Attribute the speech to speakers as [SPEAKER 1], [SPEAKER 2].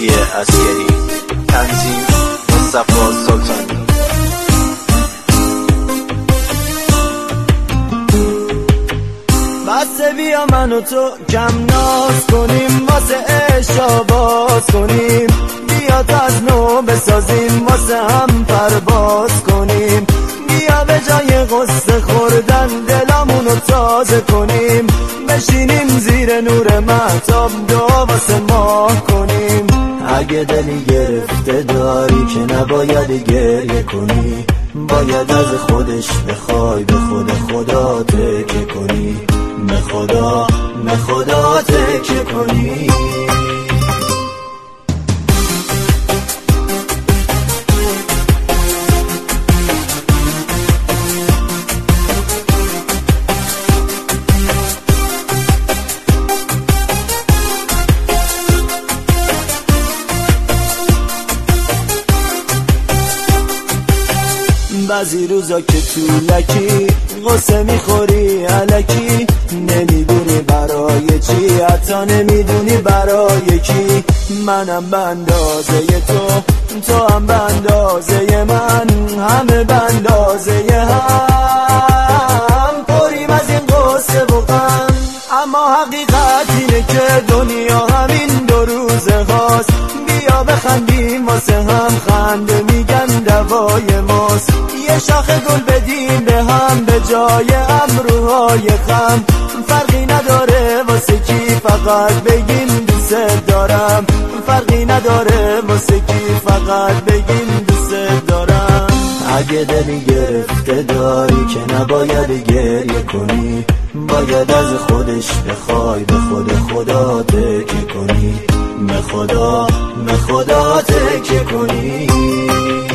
[SPEAKER 1] مهدی عسکری، تنظیم مصطفی سلطانی.
[SPEAKER 2] بسه بیا من و تو کم ناز کنیم، واسه عشق باز کنیم، بیا تا از نو بسازیم، واسه هم پرواز کنیم، بیا به جای قصه خوردن دلامونو تازه کنیم، بشینیم زیر نور مهتاب دعا واسه ماه کنیم. اگه دلی گرفته داری که نباید گریه کنی، باید از خودش بخوای، به خود خدا تکیه کنی، به خدا تکیه کنی. بعضی روزا که طولکی غصه میخوری الکی، نمیدونی برای چی، حتی نمیدونی برای کی. منم به اندازه تو هم به اندازه من، همه به اندازه هم پریم از این غصه و غم. اما حقیقت اینه که دنیا همین دو روزه هاست، بیا بخندیم واسه هم، خنده میگن دوای ماست. یه شاخه گل بدیم به هم به جای ابروهای خم، فرقی نداره واسه کی، فقط بگین دوست دارم، فرقی نداره واسه کی، فقط بگین دوست دارم. اگه دلی گرفته داری که نباید گریه کنی، باید از خودش بخوای، به خود خدا تکیه کنی، به خدا تکیه کنی.